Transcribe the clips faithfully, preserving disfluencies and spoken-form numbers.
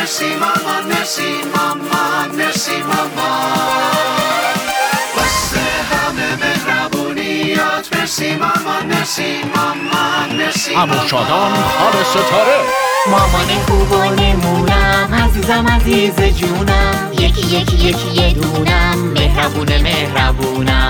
مرسی مامان، مرسی مامان، مرسی مامان، واسه همه مهربونیات. مرسی مامان، مرسی مامان، مرسی مامان. عمو شادان خال ستاره. مامان خوب و نمونم، عزیزم عزیز جونم، یکی یکی یکی یه دونم، مهربونه مهربونم.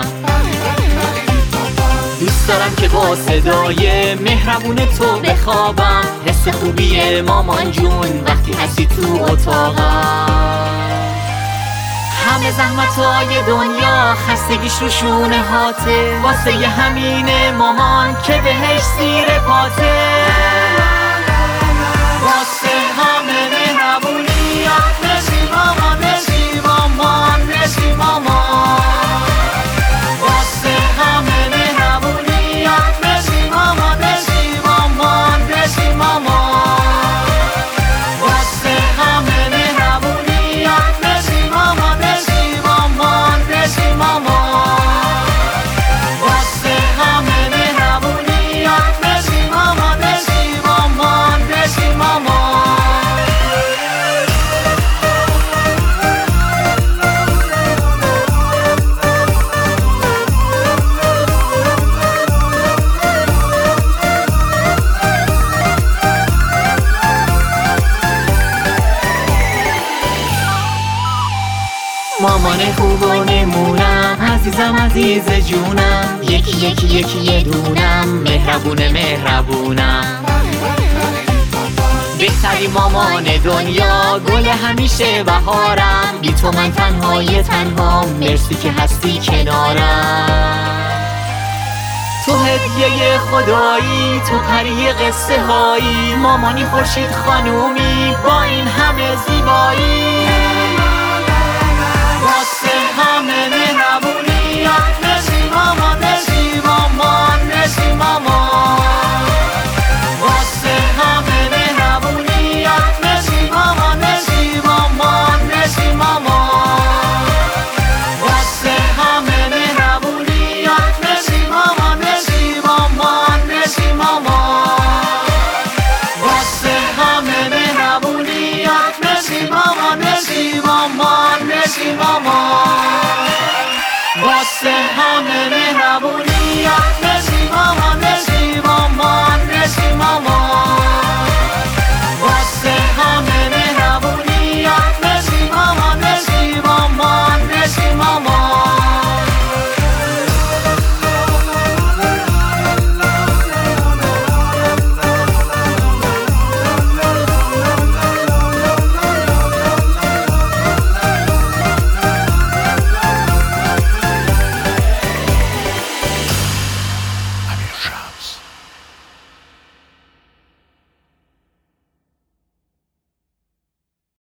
دوست دارم که با صدای مهربون تو بخوابم، حس خوبیه مامان جون وقتی هستی تو اتاقم. همه زحمتای دنیا خستگیش رو شونه هاته، واسه ی همینه مامان که بهش زیر پاته. واسه همه مهربونیات. مرسی مامان، مرسی مامان، مرسی مامان، واسه همه مهربونیات. مرسی مامان، مرسی مامان، مرسی مامان، واسه همه مهربونیات. مرسی مامان، مرسی مامان، مرسی مامان، واسه همه مهربونیات. مرسی مامان، مرسی مامان، مرسی مامان. مامان خوب و نمونم، عزیزم عزیز جونم، یکی یکی یکی یه دونم، مهربونه مهربونم. بهتری مامان دنیا، گل همیشه بهارم، بی تو من تنهای تنها، مرسی که هستی کنارم. تو هدیه خدایی، تو پری قصه هایی، مامانی خورشید خانومی با این همه زیبایی. واسه همه مهربونیات.